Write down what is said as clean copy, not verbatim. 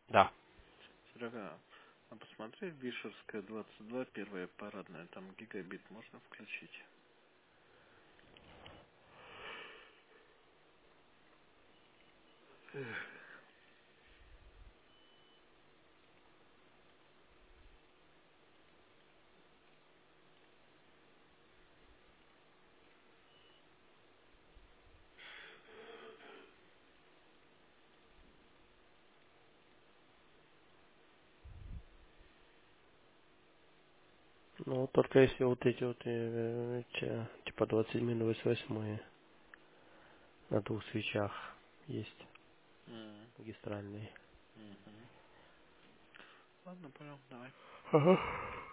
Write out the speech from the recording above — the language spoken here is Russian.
Да. Серега, а посмотри, Вишерская, 22, первая парадная, там гигабит можно включить? Ну, только если вот эти вот, типа 27 на 28 на двух свечах есть М, магистральные. мгм. Ладно, понял, давай. Ага.